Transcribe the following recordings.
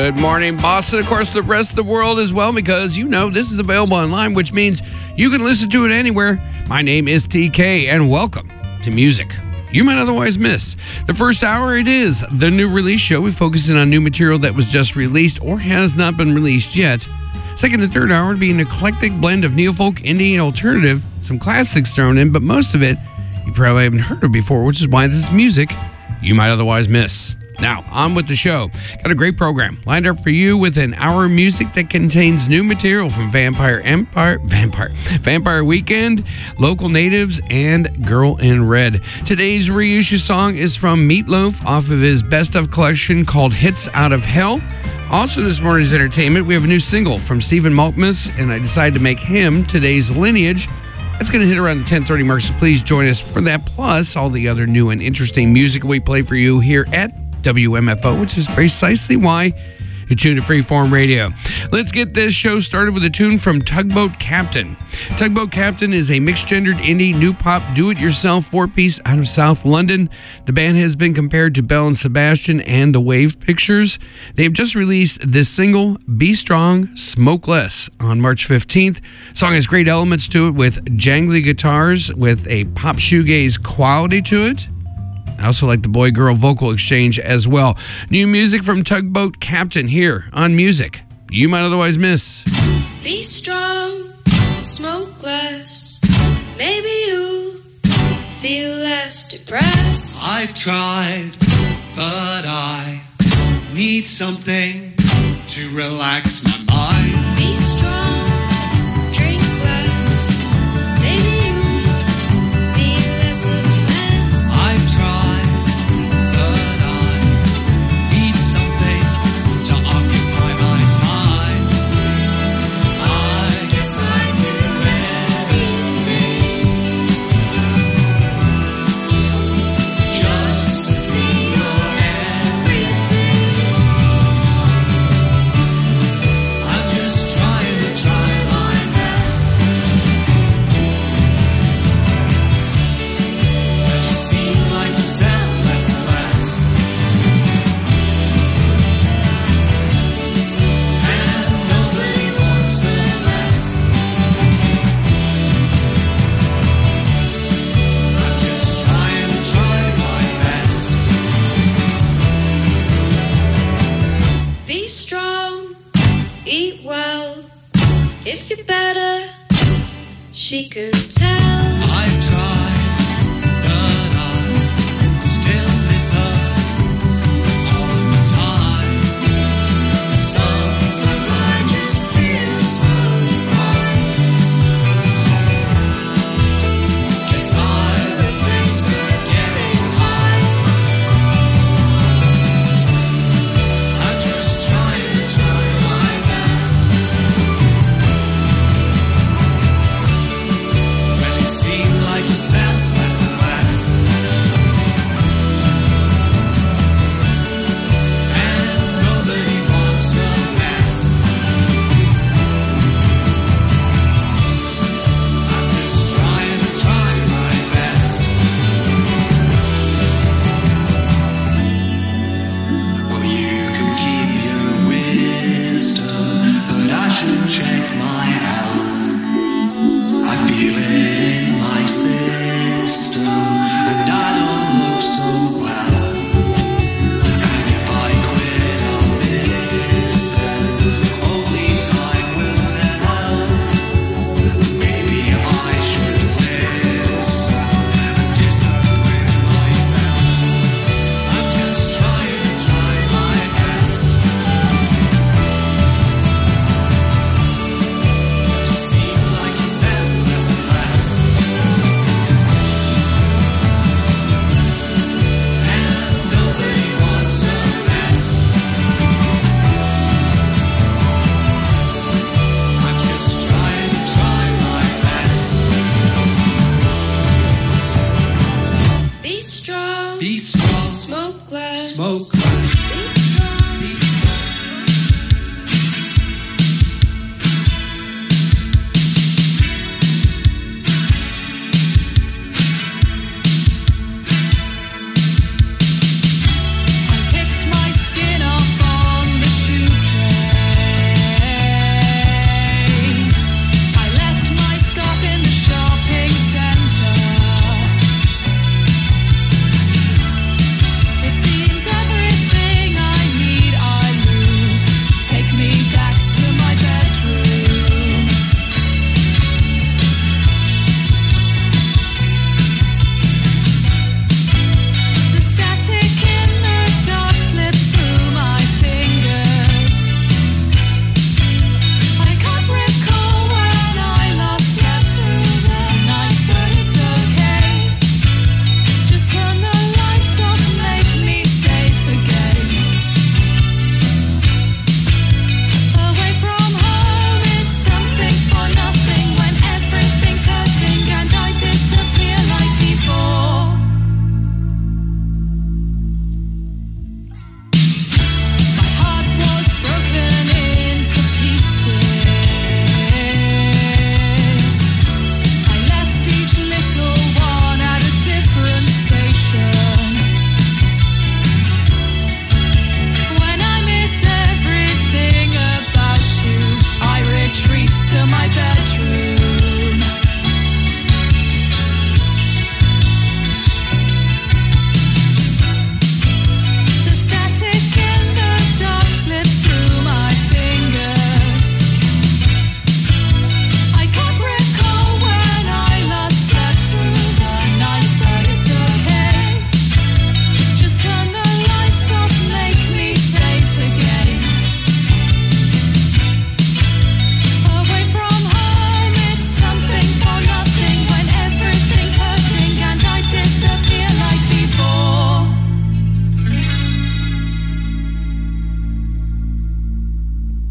Good morning, Boston. Of course, the rest of the world as well, because you know this is available online, which means you can listen to it anywhere. My name is TK, and welcome to Music You Might Otherwise Miss. The first hour, it is the new release show. We focus in on new material that was just released or has not been released yet. Second and third hour would be an eclectic blend of neofolk, indie, and alternative. Some classics thrown in, but most of it you probably haven't heard of before, which is why this is music you might otherwise miss. Now, on with the show. Got a great program lined up for you with an hour of music that contains new material from Vampire Weekend, Local Natives, and Girl in Red. Today's reissue song is from Meatloaf off of his Best Of collection called Hits Out of Hell. Also this morning's entertainment, we have a new single from Stephen Malkmus, and I decided to make him today's Lineage. That's going to hit around the 10:30 mark, so please join us for that, plus all the other new and interesting music we play for you here at WMFO, which is precisely why you tune to Freeform Radio. Let's get this show started with a tune from Tugboat Captain. Tugboat Captain is a mixed-gendered indie new pop do-it-yourself four-piece out of South London. The band has been compared to Belle and Sebastian and the Wave Pictures. They've just released this single, Be Strong, Smoke Less, on March 15th. The song has great elements to it with jangly guitars with a pop shoegaze quality to it. I also like the boy-girl vocal exchange as well. New music from Tugboat Captain here on Music You Might Otherwise Miss. Be strong, smoke less. Maybe you'll feel less depressed. I've tried, but I need something to relax my mind. Be strong, drink less. Maybe you'll be less of a mess. I've tried, but I need something to occupy my time. I guess I do anything just to be your everything. I'm just trying to try my best. But you seem like yourself less and less. And nobody wants a mess. I'm just trying to try my best. Be strong, eat well. If you're better, she could tell. I've tried, but I still miss her all of the time. Sometimes I just feel so fine. Guess I replaced her getting high. I'm just trying to try my best. But you seem like yourself less and less. And nobody wants a mess. I'm just trying to try my best. Well, you can keep your wisdom, but I should check my health. I feel it in my system, and I don't look so well. And if I quit, I'll miss them. Only time will tell. Maybe I should listen and discipline myself. I'm just trying to try my best. But you seem like yourself less and less. And nobody wants a mess. I'm just trying to try my best. Be strong, Be strong, smoke less. smoke Be less. strong. Be strong. I picked my skin off on the tube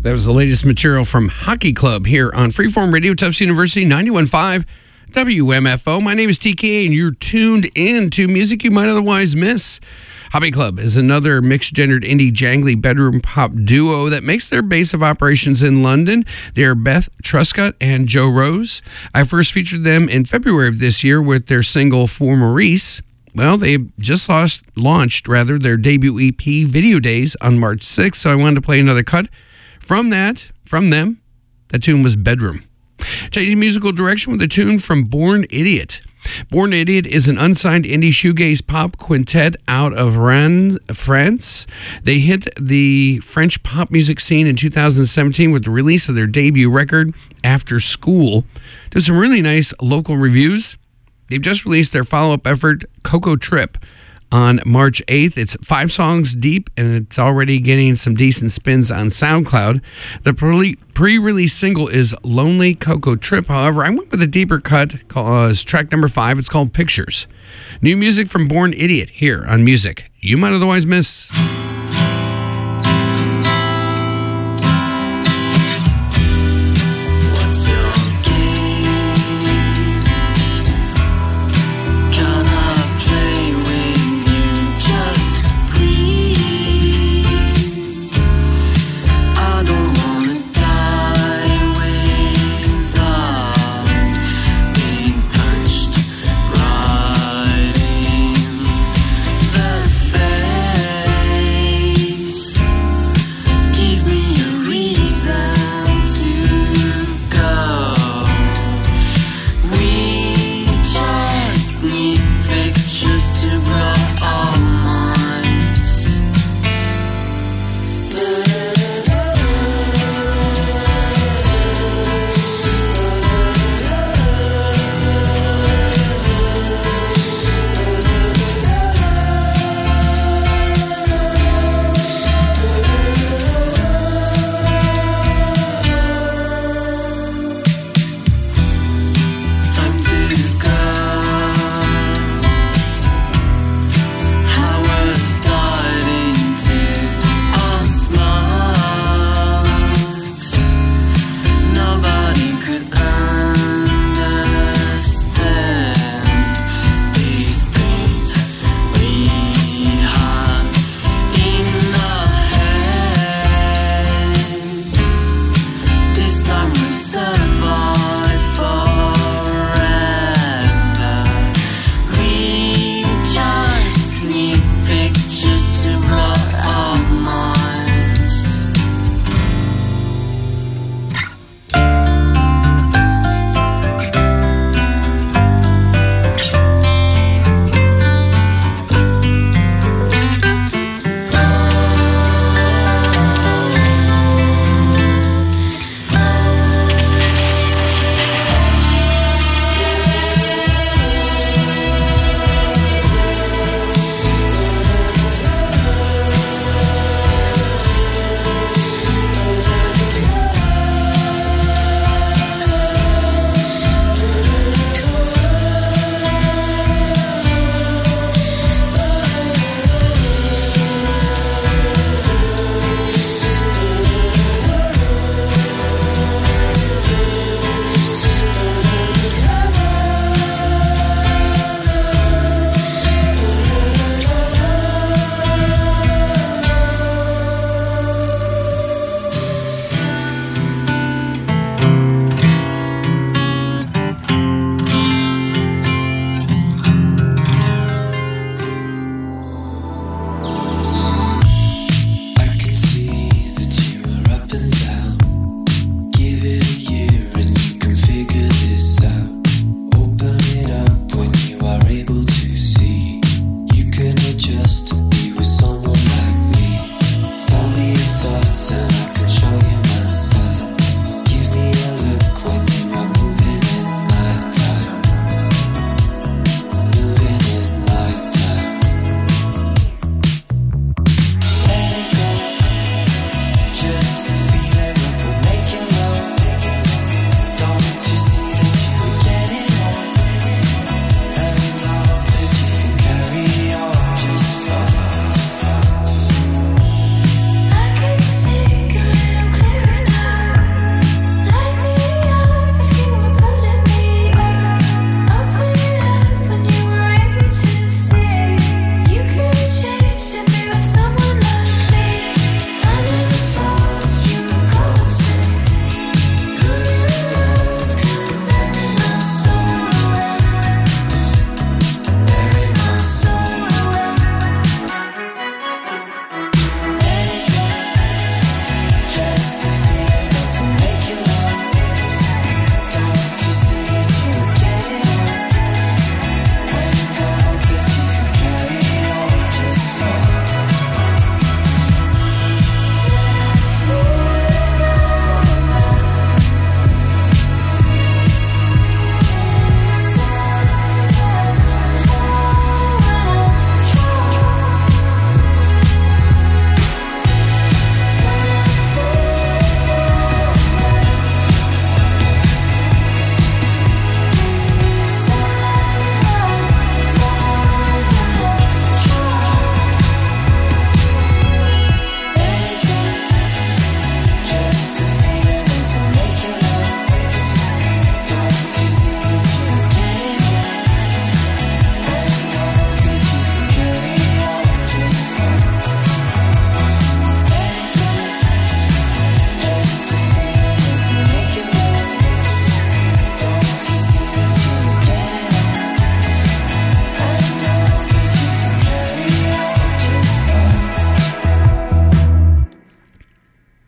That was the latest material from Hockey Club here on Freeform Radio, Tufts University, 91.5 WMFO. My name is TK, and you're tuned in to music you might otherwise miss. Hobby Club is another mixed-gendered indie jangly bedroom pop duo that makes their base of operations in London. They are Beth Truscott and Joe Rose. I first featured them in February of this year with their single For Maurice. Well, they just launched their debut EP, Video Days, on March 6th, so I wanted to play another cut from them. That tune was Bedroom. Changing musical direction with a tune from Born Idiot. Born Idiot is an unsigned indie shoegaze pop quintet out of Rennes, France. They hit the French pop music scene in 2017 with the release of their debut record, After School. There's some really nice local reviews. They've just released their follow-up effort, Coco Trip, on March 8th. It's 5 songs deep, and it's already getting some decent spins on SoundCloud. The pre-release single is Lonely Coco Trip. However, I went with a deeper cut, as track number 5. It's called Pictures. New music from Born Idiot here on Music You Might Otherwise Miss.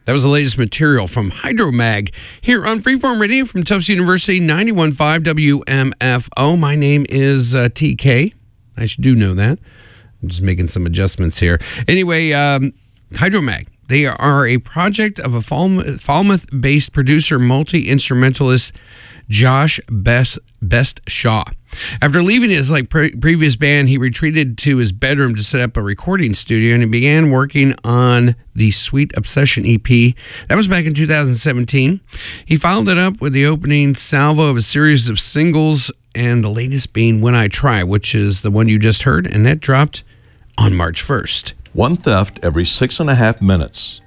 That was the latest material from Hydromag here on Freeform Radio from Tufts University, 91.5 WMFO. My name is TK. I do know that. I'm just making some adjustments here. Anyway, Hydromag. They are a project of a Falmouth-based producer, multi-instrumentalist Josh Best Shaw. After leaving his previous band, he retreated to his bedroom to set up a recording studio, and he began working on the Sweet Obsession EP. That was back in 2017. He followed it up with the opening salvo of a series of singles, and the latest being When I Try, which is the one you just heard, and that dropped on March 1st. One theft every 6.5 minutes.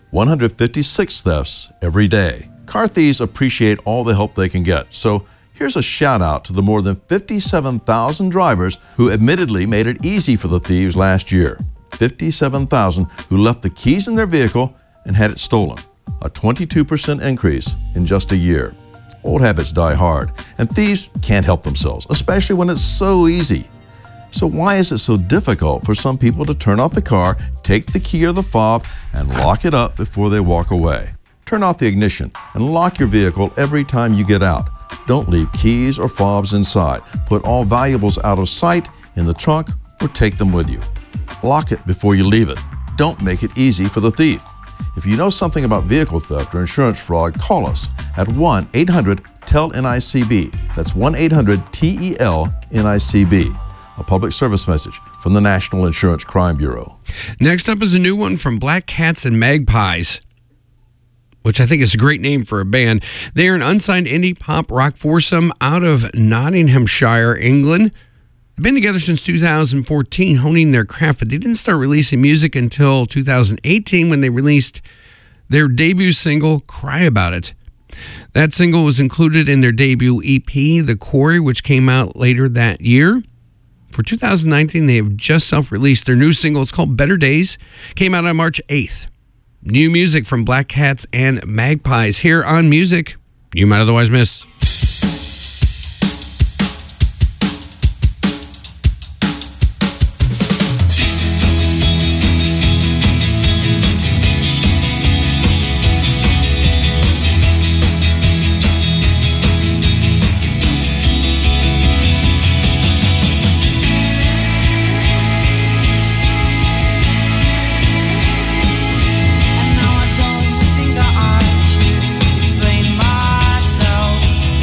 156 thefts every day. Car thieves appreciate all the help they can get, so here's a shout out to the more than 57,000 drivers who admittedly made it easy for the thieves last year. 57,000 who left the keys in their vehicle and had it stolen. A 22% increase in just a year. Old habits die hard, and thieves can't help themselves, especially when it's so easy. So why is it so difficult for some people to turn off the car, take the key or the fob, and lock it up before they walk away? Turn off the ignition and lock your vehicle every time you get out. Don't leave keys or fobs inside. Put all valuables out of sight in the trunk or take them with you. Lock it before you leave it. Don't make it easy for the thief. If you know something about vehicle theft or insurance fraud, call us at 1-800-TEL-NICB. That's 1-800-TEL-NICB. A public service message from the National Insurance Crime Bureau. Next up is a new one from Black Cats and Magpies, which I think is a great name for a band. They are an unsigned indie pop rock foursome out of Nottinghamshire, England. They've been together since 2014, honing their craft, but they didn't start releasing music until 2018 when they released their debut single, Cry About It. That single was included in their debut EP, The Quarry, which came out later that year. For 2019, they have just self-released their new single. It's called Better Days. Came out on March 8th. New music from Black Cats and Magpies here on Music You Might Otherwise Miss. And now I don't think that I should explain myself.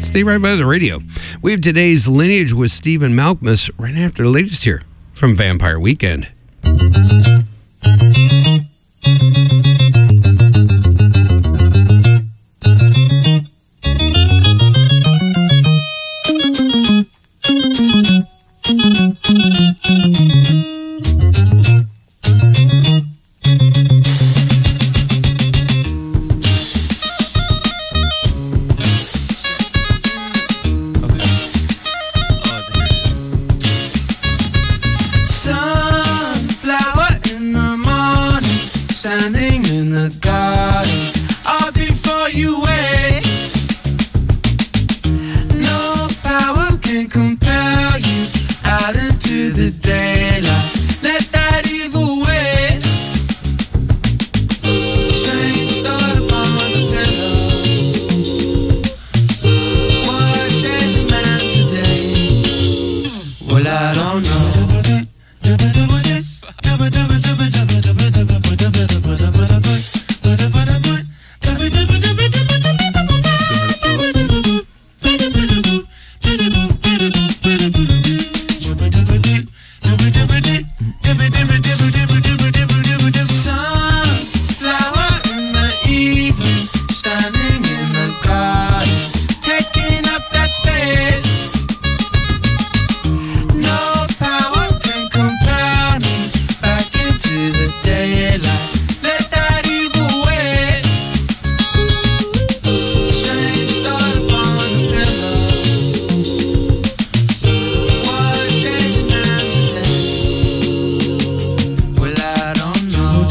Stay right by the radio. We have today's Lineage with Stephen Malkmus right after the latest here from Vampire Weekend. Sunflower in the morning, standing in the garden, all before you wake. No power can compel you out into the daylight. Let that evil wait. Strange thought upon the pillow. What day demands a day? Well, I don't know. Sunflower in the evening, standing in the garden, taking up that space. No power can compel me back into the daylight. Let that evil wait. Strange thought upon the pillow. What day demands a day? Well, I don't know.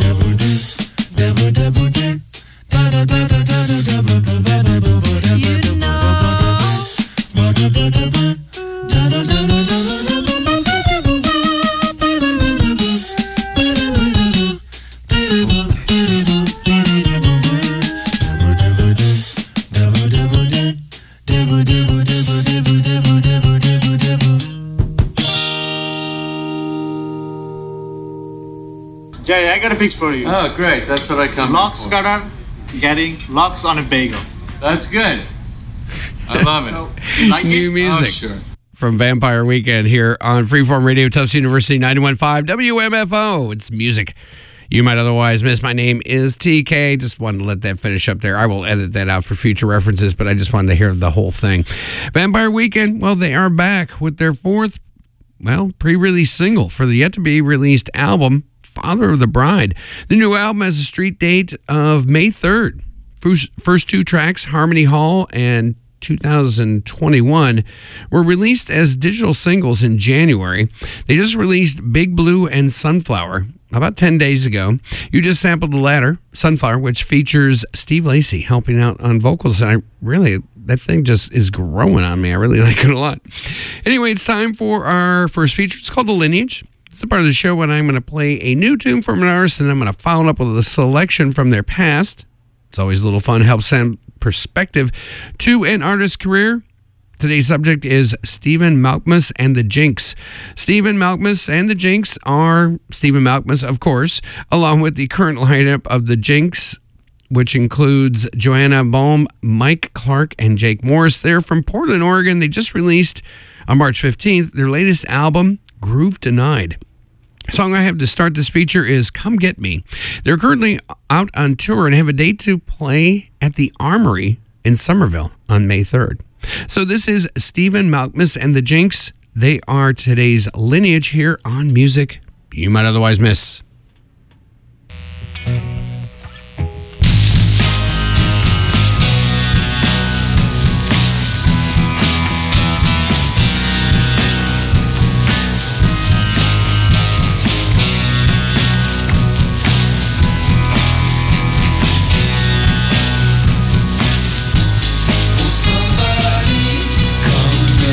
Jerry, I got a fix for you. Oh, great. That's what I come Lox for. cutter getting lox on a bagel. That's good. I love it. So, you like New it? music. Oh, sure. From Vampire Weekend here on Freeform Radio, Tufts University 91.5 WMFO. It's music you might otherwise miss. My name is TK. Just wanted to let that finish up there. I will edit that out for future references, but I just wanted to hear the whole thing. Vampire Weekend, well, they are back with their fourth, pre-release single for the yet-to-be-released album, Father of the Bride. The new album has a street date of May 3rd. First two tracks, Harmony Hall and 2021, were released as digital singles in January. They just released Big Blue and Sunflower about 10 days ago. You just sampled the latter, Sunflower, which features Steve Lacy helping out on vocals. And that thing just is growing on me. I really like it a lot. Anyway, it's time for our first feature. It's called The Lineage. It's a part of the show when I'm going to play a new tune from an artist, and I'm going to follow it up with a selection from their past. It's always a little fun, helps send perspective to an artist's career. Today's subject is Stephen Malkmus and the Jinx. Stephen Malkmus and the Jinx are Stephen Malkmus, of course, along with the current lineup of the Jinx, which includes Joanna Bohm, Mike Clark, and Jake Morris. They're from Portland, Oregon. They just released on March 15th their latest album, Groove Denied. The song I have to start this feature is Come Get Me. They're currently out on tour and have a date to play at the Armory in Somerville on May 3rd. So this is Stephen Malkmus and the Jinx. They are today's Lineage here on Music You Might Otherwise Miss.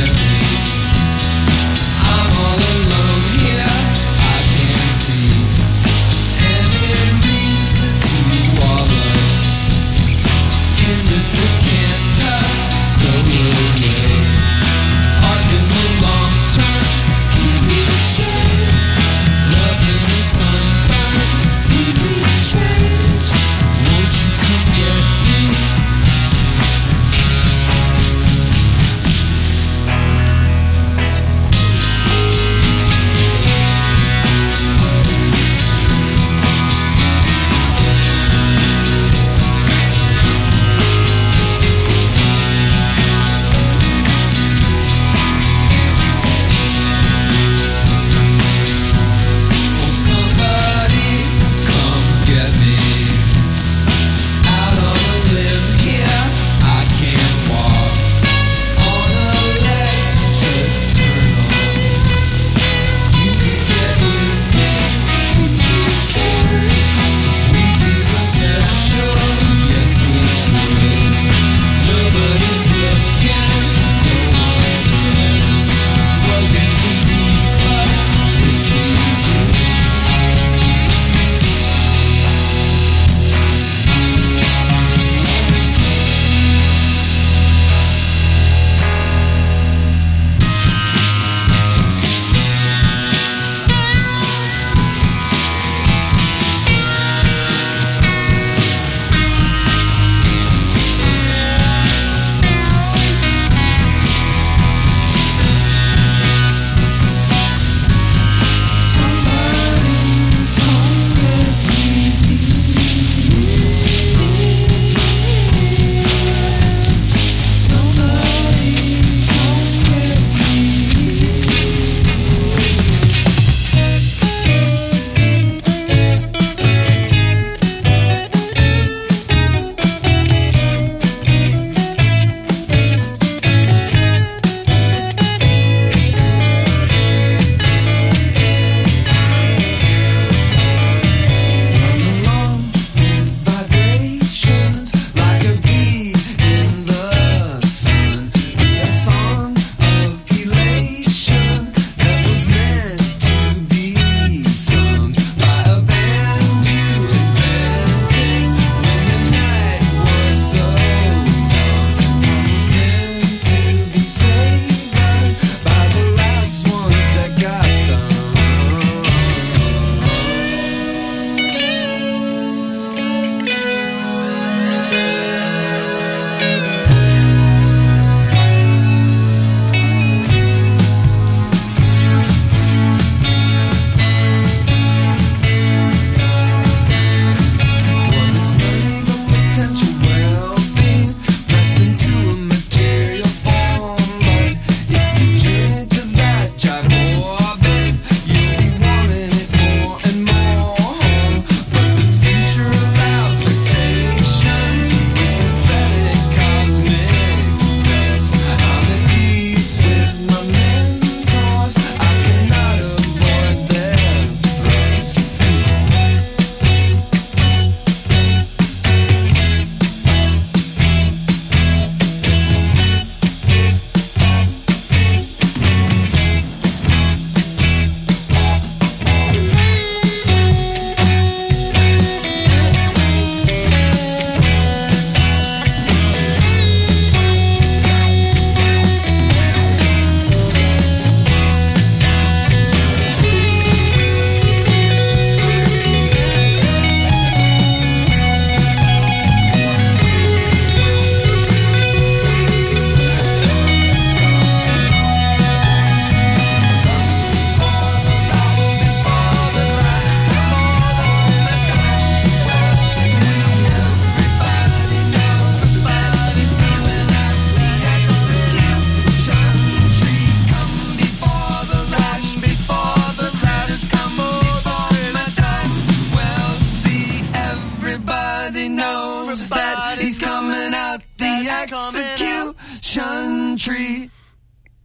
I'm all alone here. I can't see.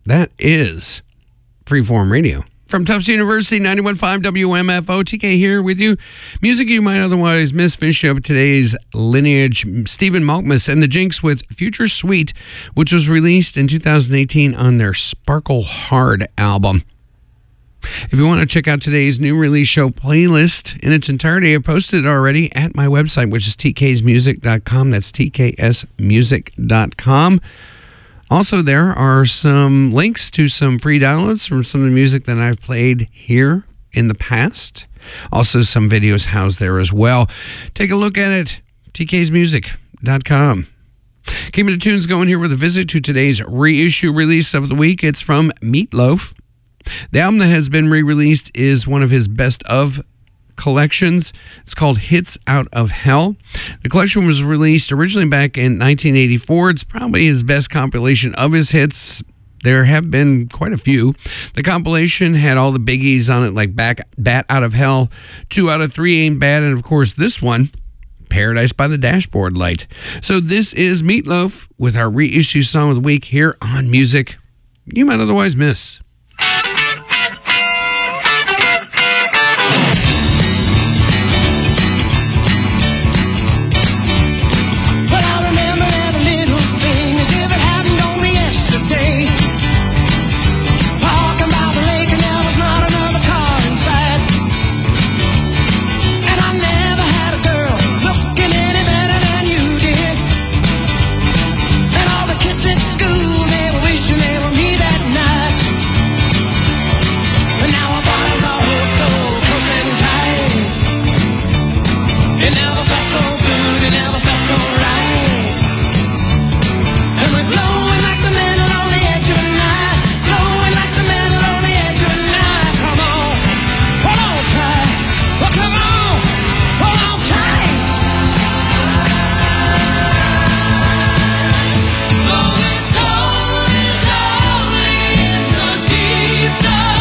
That is Freeform Radio. From Tufts University, 91.5 WMFO, TK here with you. Music you might otherwise miss. Finishing up today's Lineage, Stephen Malkmus and the Jinx with Future Sweet, which was released in 2018 on their Sparkle Hard album. If you want to check out today's new release show playlist in its entirety, I've posted it already at my website, which is tksmusic.com. That's tksmusic.com. Also, there are some links to some free downloads from some of the music that I've played here in the past. Also, some videos housed there as well. Take a look at it, tksmusic.com. Keeping the tunes going here with a visit to today's reissue release of the week. It's from Meat Loaf. The album that has been re-released is one of his best of collections. It's called Hits Out of Hell. The collection was released originally back in 1984. It's probably his best compilation of his hits. There have been quite a few. The compilation had all the biggies on it, like Bat Out of Hell, 2 Out of 3 Ain't Bad, and of course this one, Paradise by the Dashboard Light. So this is Meat Loaf with our reissue song of the week here on Music You Might Otherwise Miss.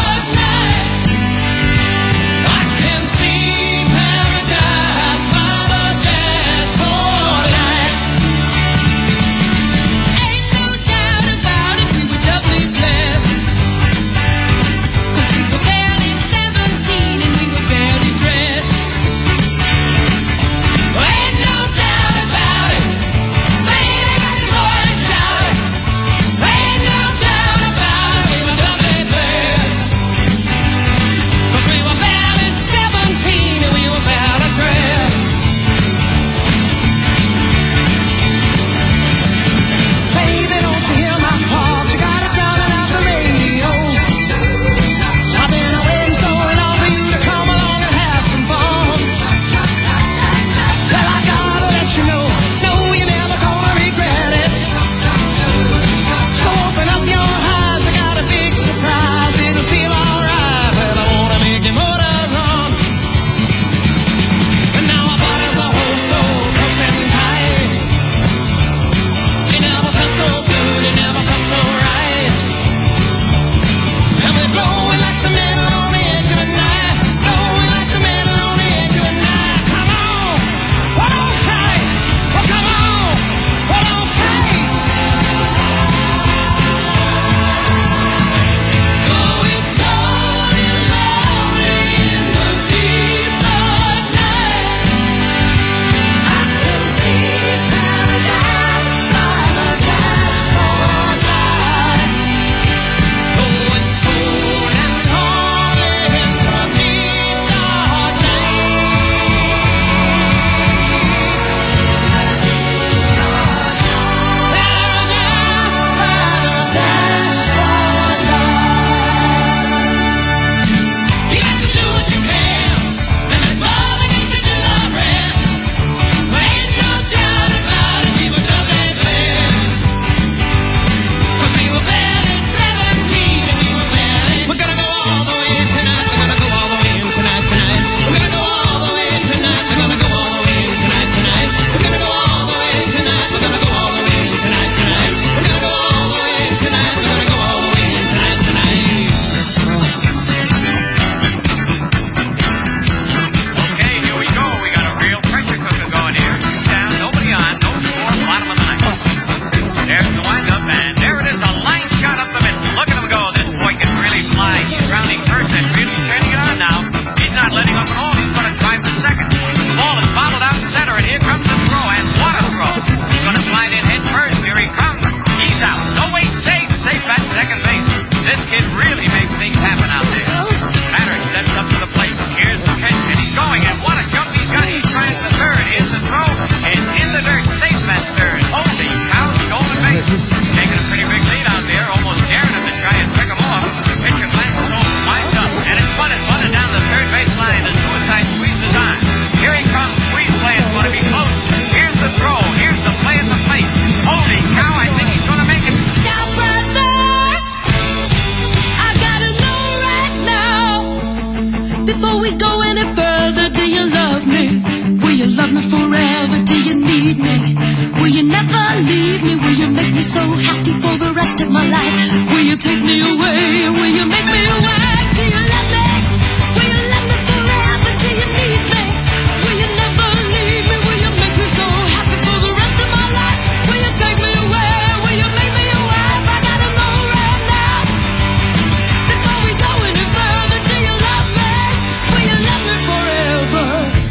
I can see paradise by the love me forever? Do you need me? Will you never leave me? Will you make me so happy for the rest of my life? Will you take me away? Will you make me away? Do you love me? Will you love me forever? Do you need me? Will you never leave me? Will you make me so happy for the rest of my life? Will you take me away? Will you make me your wife? I gotta know right now. Before we go any further, do you love me? Will you love me forever?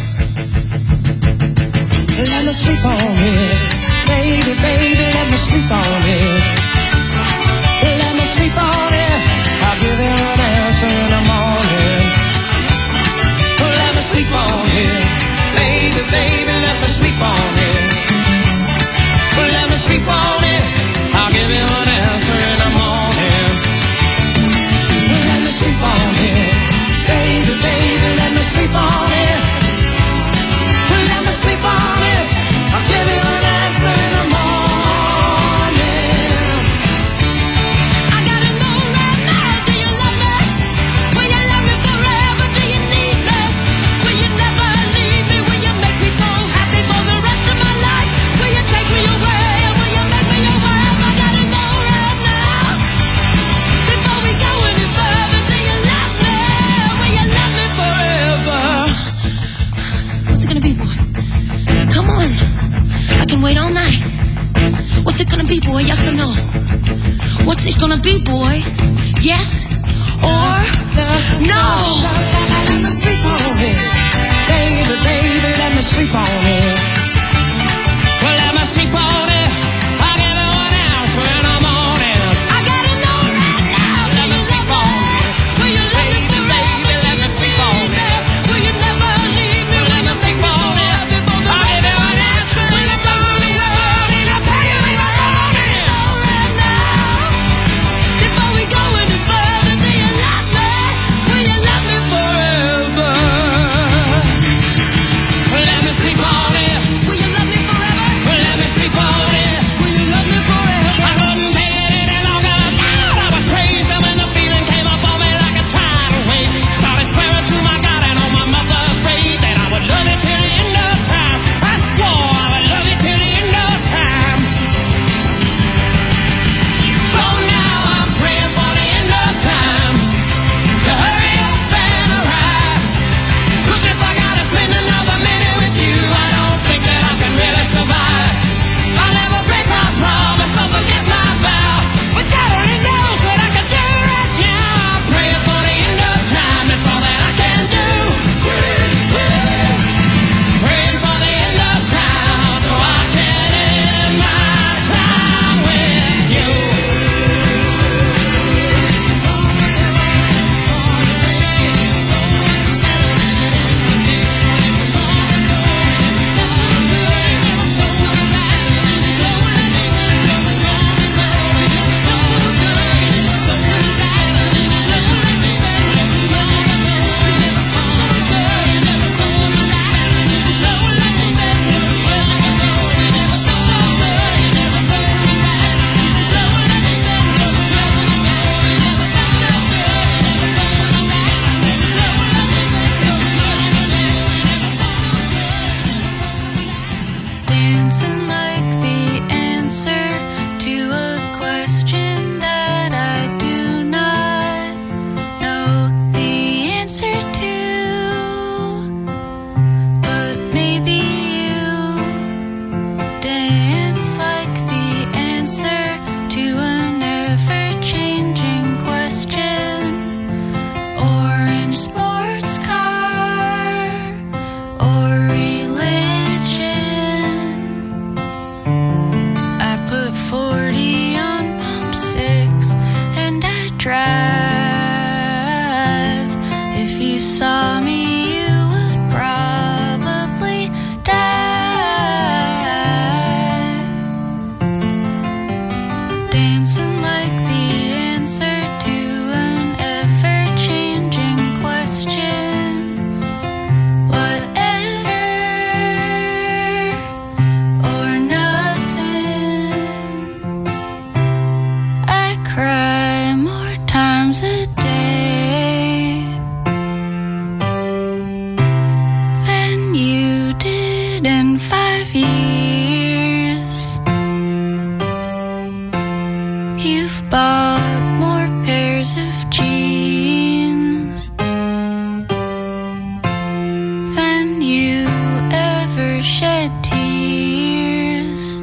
Let me sleep on it. Baby, baby, let me sleep on it. Let me sleep on it. I'll give you an answer in the morning. Let me sleep on it. Baby, baby, let me sleep on it. Let me sleep on it. I'll give you an answer in the morning. Let me sleep on it. Baby, baby, let me sleep on it. Let me sleep on it. I'll give you an answer in the morning. I gotta know right now. Do you love me? Will you love me forever? Do you need me? Will you never leave me? Will you make me so happy for the rest of my life? Will you take me away? Will you make me your wife? I gotta know right now. Before we go any further, do you love me? Will you love me forever? What's it gonna be, boy? Come on. I can wait all night. What's it gonna be, boy? Yes or no? What's it gonna be, boy? Yes or no? Let me sleep on it. Baby, baby, let me sleep on it. Well, let me sleep on it. I'll give you an answer in the morning. I gotta know right now. Let me sleep on it. Will you love me Baby, baby, let me sleep on it. Will you never leave me? Let me sleep on it. I'll give you an answer in the morning. I'll tell you in the morning. Right now. Before we go any further, do you love me? Will you love me forever? Let me sleep on it. of years. You've bought more pairs of jeans than you ever shed tears.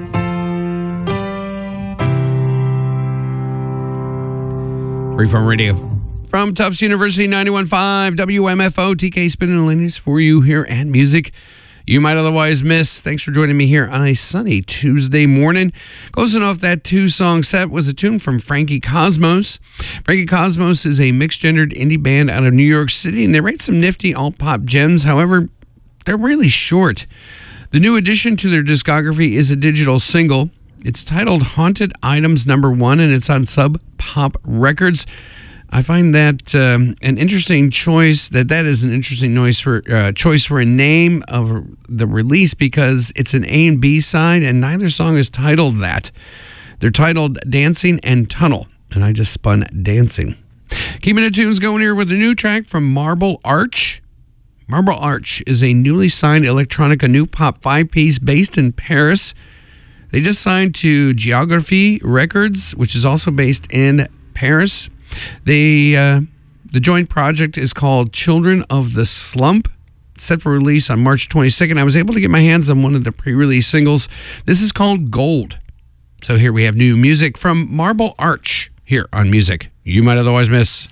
Freeform Radio. From Tufts University, 91.5 WMFO, TK spinning the ladies for you here at Music You Might Otherwise Miss. Thanks for joining me here on a sunny Tuesday morning. Closing off that two-song set was a tune from Frankie Cosmos. Frankie Cosmos is a mixed-gendered indie band out of New York City, and they write some nifty alt-pop gems. However, they're really short. The new addition to their discography is a digital single. It's titled Haunted Items No. 1, and it's on Sub Pop Records. I find that an interesting choice. That is an interesting choice for a name of the release, because it's an A and B side, and neither song is titled that. They're titled Dancing and Tunnel, and I just spun Dancing. Keeping the tunes going here with a new track from Marble Arch. Marble Arch is a newly signed electronica new pop five-piece based in Paris. They just signed to Geography Records, which is also based in Paris. The joint project is called Children of the Slump, set for release on March 22nd. I was able to get my hands on one of the pre-release singles. This is called Gold. So here we have new music from Marble Arch here on Music You Might Otherwise Miss.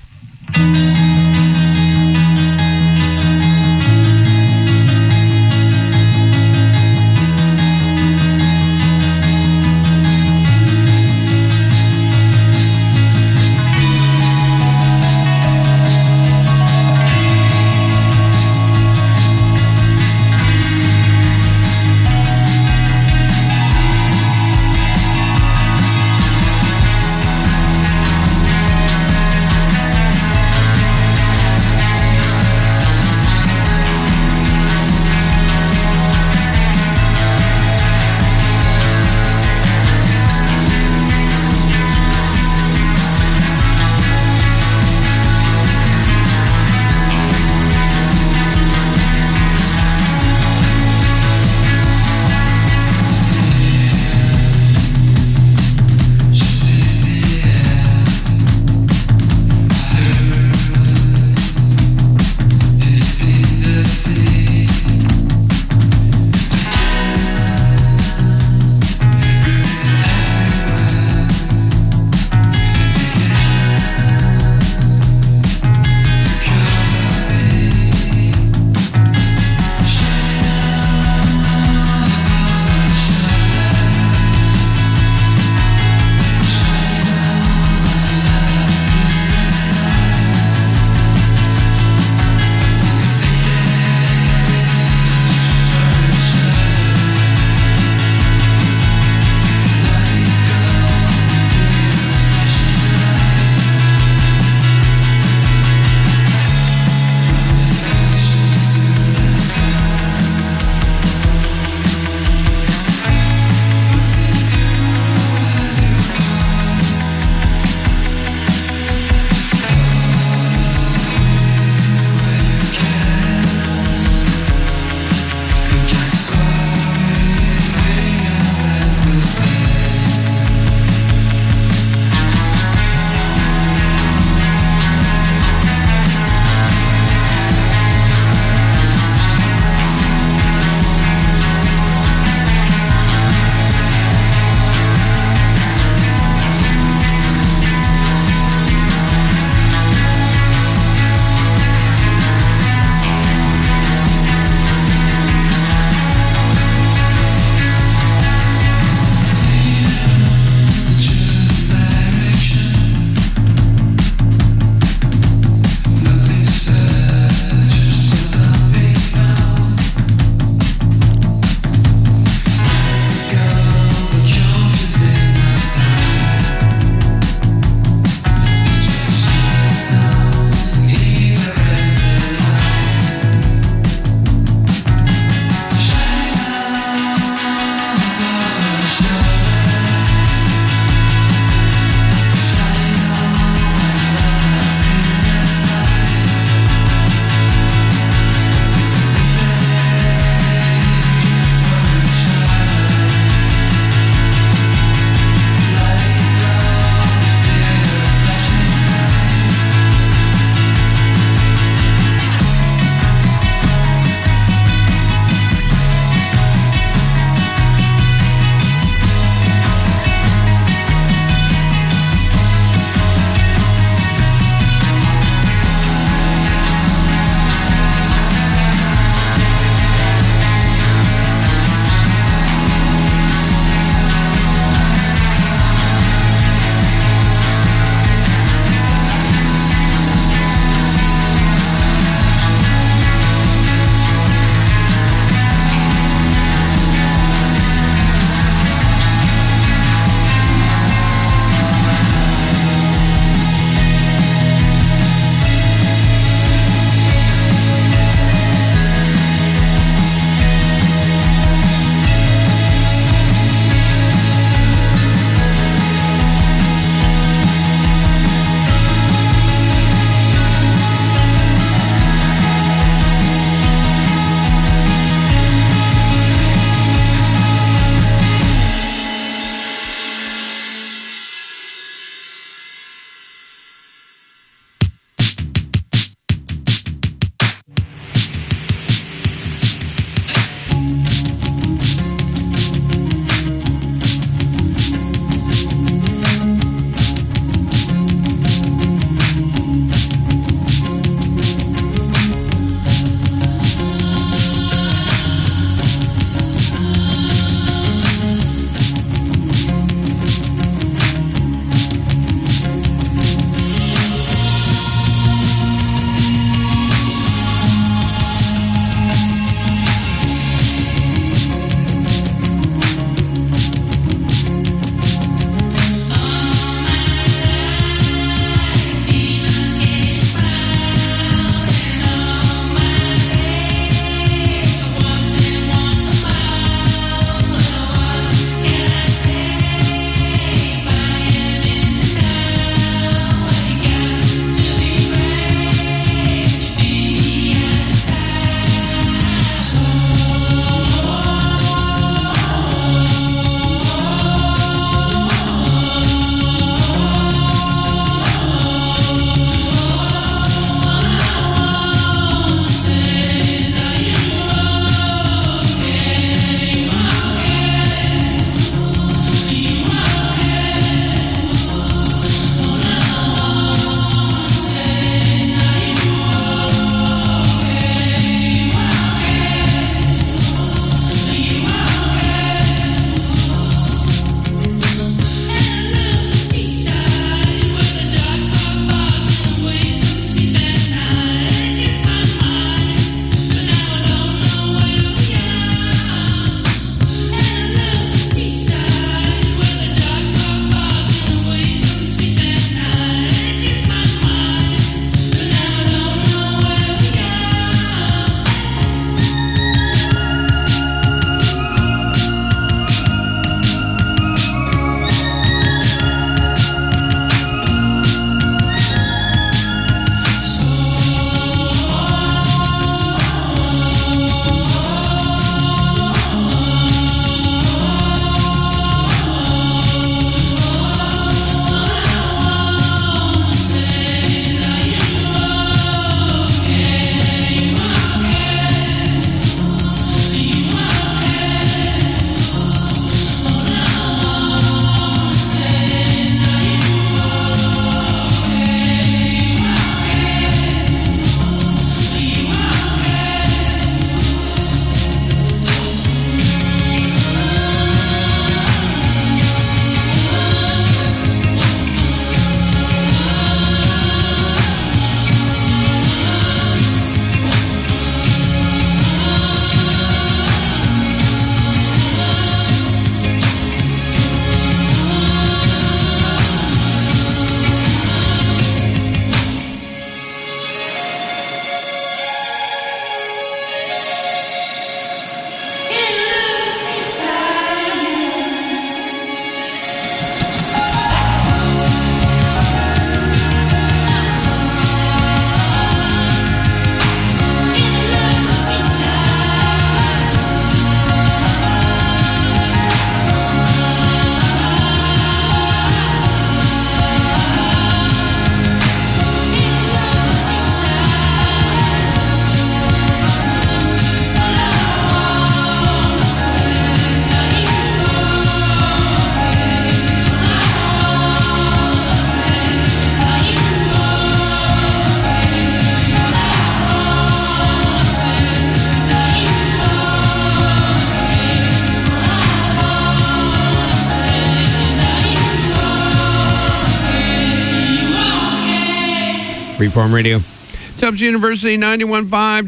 Freeform Radio. Tubbs University 91.5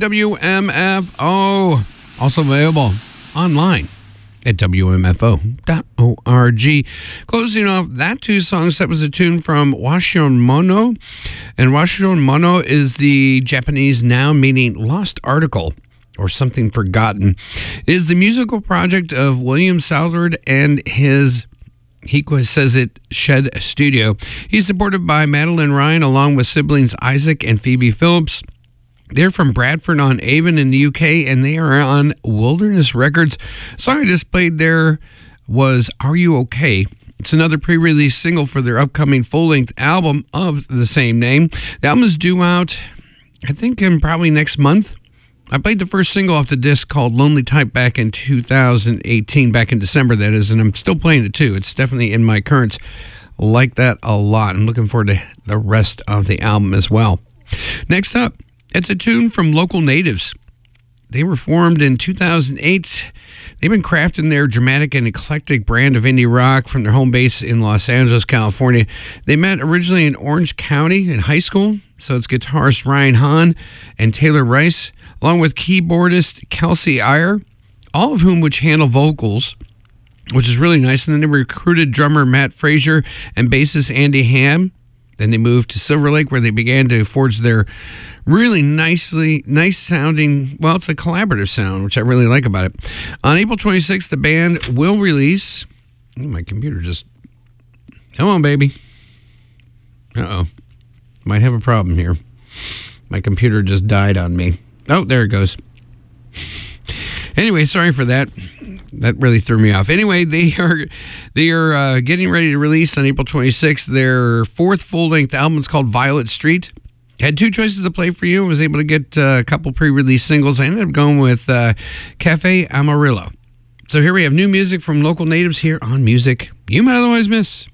WMFO. Also available online at WMFO.org. Closing off that two songs, that was a tune from Washon Mono. And Washon Mono is the Japanese noun meaning lost article or something forgotten. It is the musical project of William Southard and his He Says It Shed Studio. He's supported by Madeline Ryan along with siblings Isaac and Phoebe Phillips. They're from Bradford-on-Avon in the UK, and they are on Wilderness Records. The song I just played there was Are You Okay? It's another pre-release single for their upcoming full-length album of the same name. The album is due out, I think, in probably next month. I played the first single off the disc called Lonely Type back in 2018, back in December, that is, and I'm still playing it too. It's definitely in my currents. Like that a lot. I'm looking forward to the rest of the album as well. Next up, it's a tune from Local Natives. They were formed in 2008. They've been crafting their dramatic and eclectic brand of indie rock from their home base in Los Angeles, California. They met originally in Orange County in high school. So it's guitarist Ryan Hahn and Taylor Rice, along with keyboardist Kelsey Iyer, all of whom which handle vocals, which is really nice. And then they recruited drummer Matt Frazier and bassist Andy Ham. Then they moved to Silver Lake, where they began to forge their really nice sounding, well, it's a collaborative sound, which I really like about it. On April 26th, the band will release, my computer just, come on, baby. Uh-oh. Might have a problem here. My computer just died on me. Oh, there it goes. Anyway, sorry for that. That really threw me off. Anyway, they are getting ready to release on April 26th their fourth full-length album. It's called Violet Street. Had two choices to play for you. I was able to get a couple pre-release singles. I ended up going with Cafe Amarillo. So here we have new music from Local Natives here on Music You Might Otherwise Miss.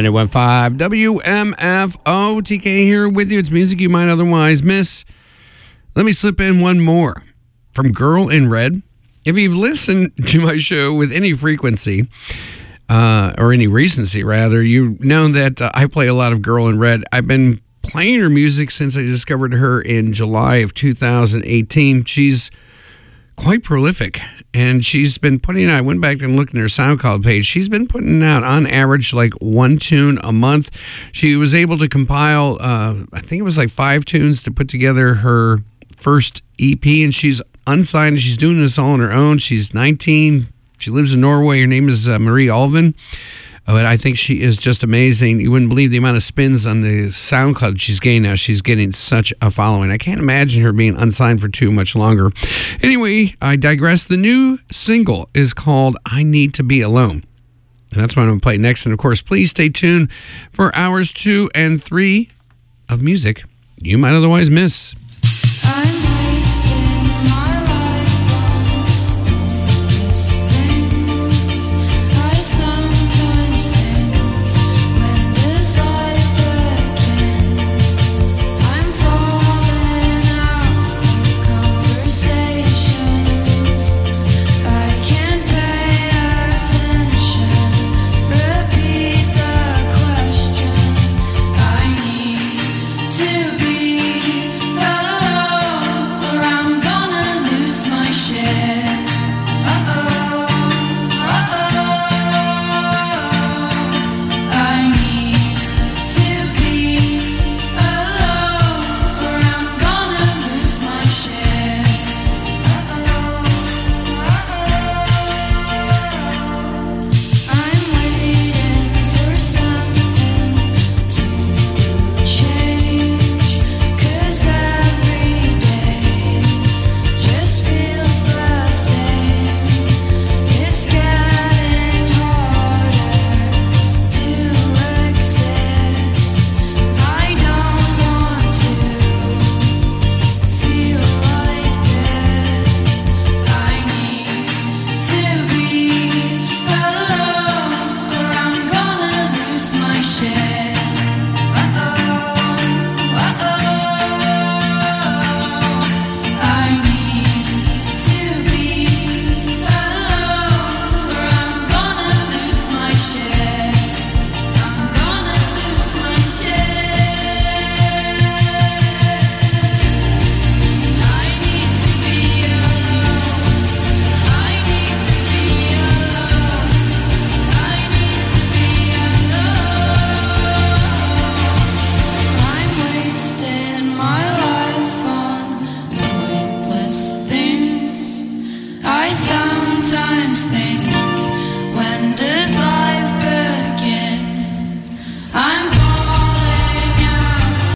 91.5 WMFO. TK here with you. It's music you might otherwise miss. Let me slip in one more from Girl in Red. If you've listened to my show with any frequency, or any recency rather, you know that I play a lot of Girl in Red. I've been playing her music since I discovered her in July of 2018. She's quite prolific, and she's been putting out, I went back and looked at her SoundCloud page, she's been putting out on average like one tune a month. She was able to compile, I think it was like 5 tunes to put together her first EP, and she's unsigned. She's doing this all on her own. She's 19. She lives in Norway. Her name is Marie Alvin. But I think she is just amazing. You wouldn't believe the amount of spins on the SoundCloud she's getting now. She's getting such a following. I can't imagine her being unsigned for too much longer. Anyway, I digress. The new single is called I Need to Be Alone. And that's what I'm going to play next. And, of course, please stay tuned for hours 2 and 3 of music you might otherwise miss.